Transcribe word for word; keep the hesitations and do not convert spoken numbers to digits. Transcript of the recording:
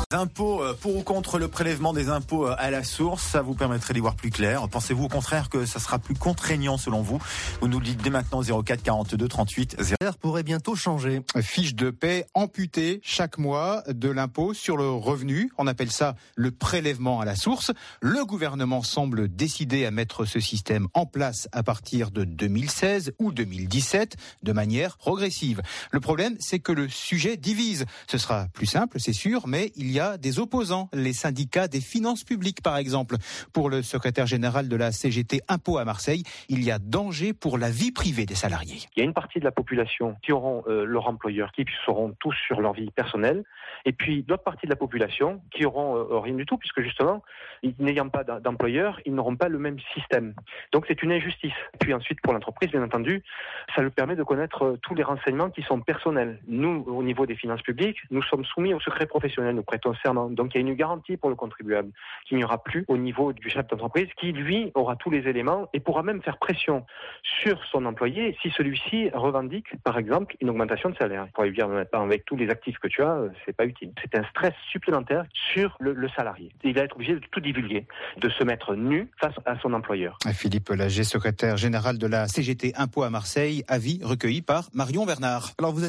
Impôts pour ou contre le prélèvement des impôts à la source, ça vous permettrait d'y voir plus clair. Pensez-vous au contraire que ça sera plus contraignant selon vous? Vous nous le dites dès maintenant zéro quatre quarante-deux trente-huit zéro. L'air pourrait bientôt changer. Fiche de paie amputée chaque mois de l'impôt sur le revenu. On appelle ça le prélèvement à la source. Le gouvernement semble décidé à mettre ce système en place à partir de deux mille seize ou deux mille dix-sept de manière progressive. Le problème, c'est que le sujet divise. Ce sera plus simple, c'est sûr, mais il y a Il y a des opposants, les syndicats des finances publiques par exemple. Pour le secrétaire général de la C G T Impôts à Marseille, il y a danger pour la vie privée des salariés. Il y a une partie de la population qui auront euh, leur employeur, qui seront tous sur leur vie personnelle, et puis d'autres parties de la population qui auront euh, rien du tout, puisque justement, n'ayant pas d'employeur, ils n'auront pas le même système. Donc c'est une injustice. Puis ensuite, pour l'entreprise, bien entendu, ça lui permet de connaître euh, tous les renseignements qui sont personnels. Nous, au niveau des finances publiques, nous sommes soumis au secret professionnel, nous prêtons serment. Donc il y a une garantie pour le contribuable qu'il n'y aura plus au niveau du chef d'entreprise qui, lui, aura tous les éléments et pourra même faire pression sur son employé si celui-ci revendique, par exemple, une augmentation de salaire. Il pourrait lui dire, maintenant, avec tous les actifs que tu as, c'est pas utile. C'est un stress supplémentaire sur le, le salarié. Il va être obligé de tout divulguer, de se mettre nu face à son employeur. Philippe Lager, secrétaire général de la C G T Impôts à Marseille, avis recueilli par Marion Bernard. Alors vous êtes